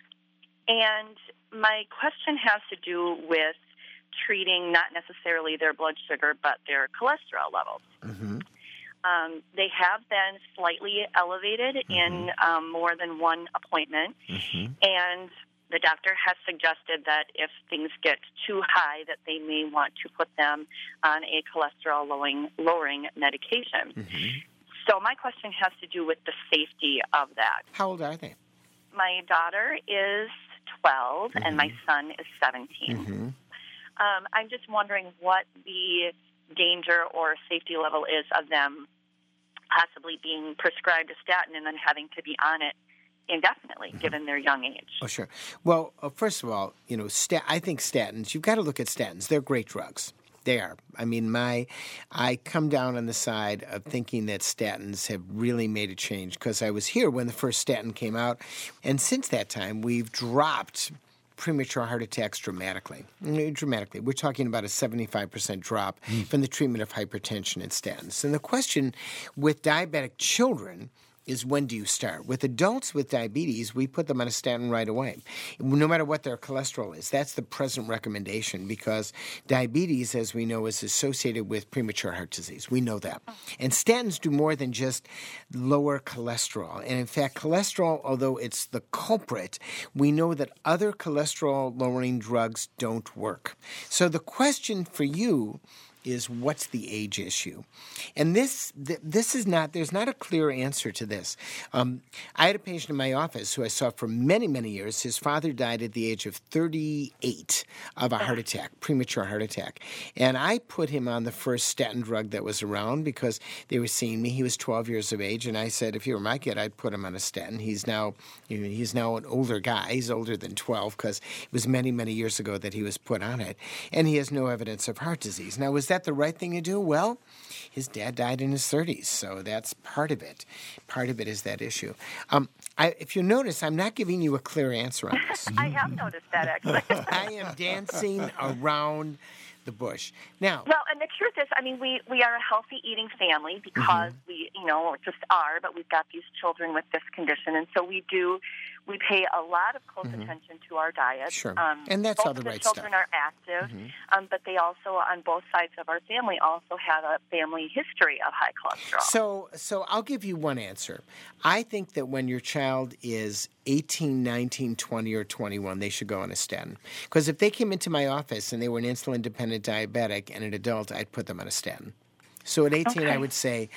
And my question has to do with treating not necessarily their blood sugar, but their cholesterol levels. Mm-hmm. Um, they have been slightly elevated mm-hmm. in um, more than one appointment, mm-hmm. and the doctor has suggested that if things get too high, that they may want to put them on a cholesterol lowering, lowering medication. Mm-hmm. So my question has to do with the safety of that. How old are they? My daughter is twelve, mm-hmm. and my son is seventeen. Mm-hmm. Um, I'm just wondering what the danger or safety level is of them possibly being prescribed a statin and then having to be on it indefinitely, mm-hmm. given their young age. Oh, sure. Well, uh, first of all, you know, stat- I think statins, you've got to look at statins. They're great drugs. They are. I mean, my, I come down on the side of thinking that statins have really made a change because I was here when the first statin came out. And since that time, we've dropped premature heart attacks dramatically. Dramatically. We're talking about a seventy-five percent drop mm. from the treatment of hypertension and statins. And the question with diabetic children is when do you start? With adults with diabetes, we put them on a statin right away, no matter what their cholesterol is. That's the present recommendation because diabetes, as we know, is associated with premature heart disease. We know that. And statins do more than just lower cholesterol. And in fact, cholesterol, although it's the culprit, we know that other cholesterol-lowering drugs don't work. So the question for you is what's the age issue? And this th- this is not, there's not a clear answer to this. Um, I had a patient in my office who I saw for many, many years. His father died at the age of thirty-eight of a heart attack, premature heart attack. And I put him on the first statin drug that was around because they were seeing me. He was twelve years of age. And I said, if you were my kid, I'd put him on a statin. He's now, you know, he's now an older guy. He's older than twelve because it was many, many years ago that he was put on it. And he has no evidence of heart disease. Now, was that the right thing to do? Well, his dad died in his thirties, so that's part of it. Part of it is that issue. Um, I, if you notice, I'm not giving you a clear answer on this. I have noticed that, actually. I am dancing around the bush. Now, well, and the truth is, I mean, we, we are a healthy eating family because mm-hmm. we, you know, just are, but we've got these children with this condition, and so we do, we pay a lot of close mm-hmm. attention to our diet. Sure, um, and that's all the right stuff. Both the children are active, mm-hmm. um, but they also, on both sides of our family, also have a family history of high cholesterol. So, so I'll give you one answer. I think that when your child is eighteen, nineteen, twenty, or twenty-one, they should go on a statin. Because if they came into my office and they were an insulin-dependent diabetic and an adult, I'd put them on a statin. So at eighteen, okay. I would say,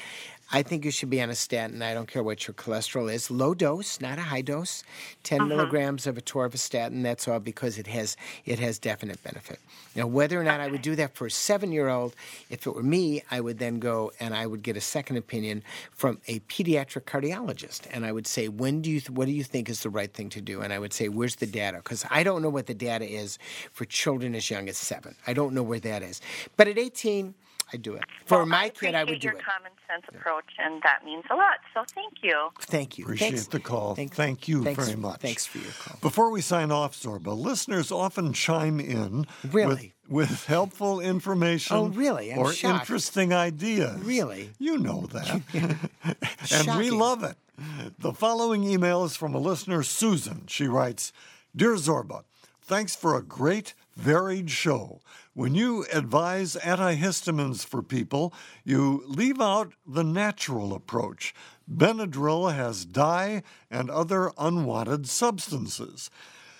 I think you should be on a statin. I don't care what your cholesterol is. Low dose, not a high dose. ten Uh-huh. milligrams of atorvastatin. That's all because it has it has definite benefit. Now, whether or not I would do that for a seven-year-old, if it were me, I would then go and I would get a second opinion from a pediatric cardiologist, and I would say, when do you th- what do you think is the right thing to do? And I would say, where's the data? Because I don't know what the data is for children as young as seven. I don't know where that is. But at eighteen, I do it. For well, my kid, I would appreciate do your it. common sense approach, and that means a lot. So thank you. Thank you. Appreciate Thanks. the call. Thank, Thank you thanks, very much. Thanks for your call. Before we sign off, Zorba, listeners often chime in Really? with, with helpful information Oh, really? I'm or shocked. interesting ideas. Really? You know that. and we Shocking. love it. The following email is from a listener, Susan. She writes, Dear Zorba, thanks for a great, varied show. When you advise antihistamines for people, you leave out the natural approach. Benadryl has dye and other unwanted substances.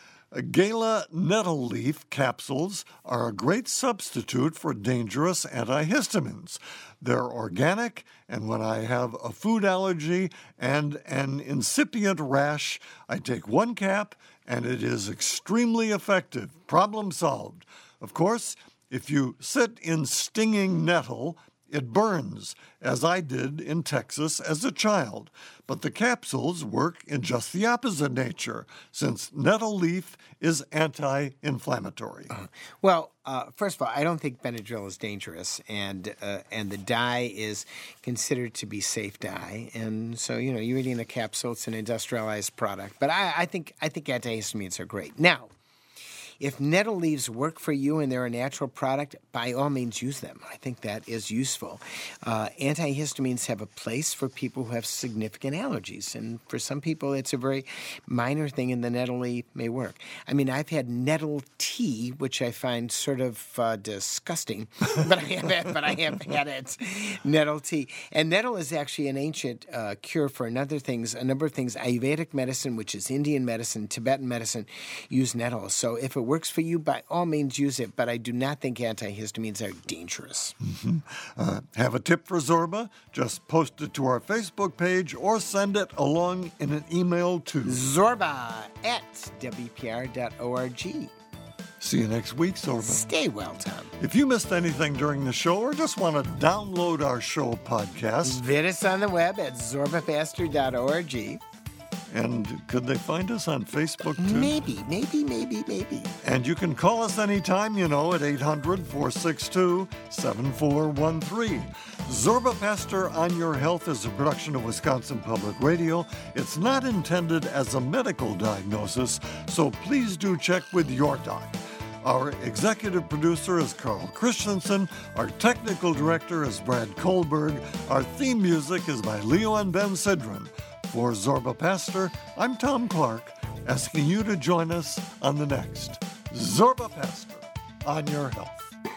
Gala nettle leaf capsules are a great substitute for dangerous antihistamines. They're organic, and when I have a food allergy and an incipient rash, I take one cap, and it is extremely effective. Problem solved. Of course, if you sit in stinging nettle, it burns, as I did in Texas as a child. But the capsules work in just the opposite nature, since nettle leaf is anti-inflammatory. Uh, well, uh, first of all, I don't think Benadryl is dangerous, and uh, and the dye is considered to be safe dye, and so you know you're eating a capsule; it's an industrialized product. But I, I think I think antihistamines are great. Now, if nettle leaves work for you and they're a natural product, by all means use them. I think that is useful. Uh, antihistamines have a place for people who have significant allergies, and for some people it's a very minor thing, and the nettle leaf may work. I mean, I've had nettle tea, which I find sort of uh, disgusting, but I have had, but I have had it. Nettle tea, and nettle is actually an ancient uh, cure for another things, a number of things. Ayurvedic medicine, which is Indian medicine, Tibetan medicine, use nettle. So if it works for you, by all means use it, but I do not think antihistamines are dangerous. Mm-hmm. Uh, have a tip for Zorba? Just post it to our Facebook page or send it along in an email to Zorba at W P R dot org. See you next week, Zorba. Stay well, Tom. If you missed anything during the show or just want to download our show podcast, visit us on the web at zorba pastor dot org. And could they find us on Facebook, too? Maybe, maybe, maybe, maybe. And you can call us anytime, you know, at eight hundred, four six two, seven four one three. Zorba Pastor on Your Health is a production of Wisconsin Public Radio. It's not intended as a medical diagnosis, so please do check with your doc. Our executive producer is Carl Christensen. Our technical director is Brad Kohlberg. Our theme music is by Leo and Ben Sidran. For Zorba Pastor, I'm Tom Clark, asking you to join us on the next Zorba Pastor on Your Health.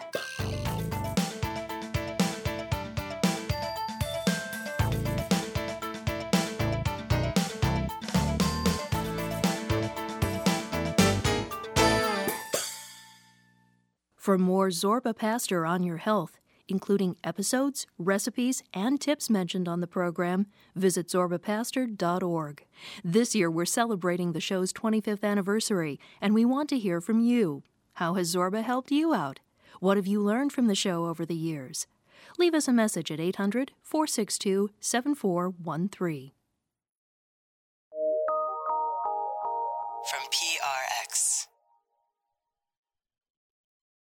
For more Zorba Pastor on Your Health, including episodes, recipes, and tips mentioned on the program, visit zorba pastor dot org. This year, we're celebrating the show's twenty-fifth anniversary, and we want to hear from you. How has Zorba helped you out? What have you learned from the show over the years? Leave us a message at eight hundred, four six two, seven four one three.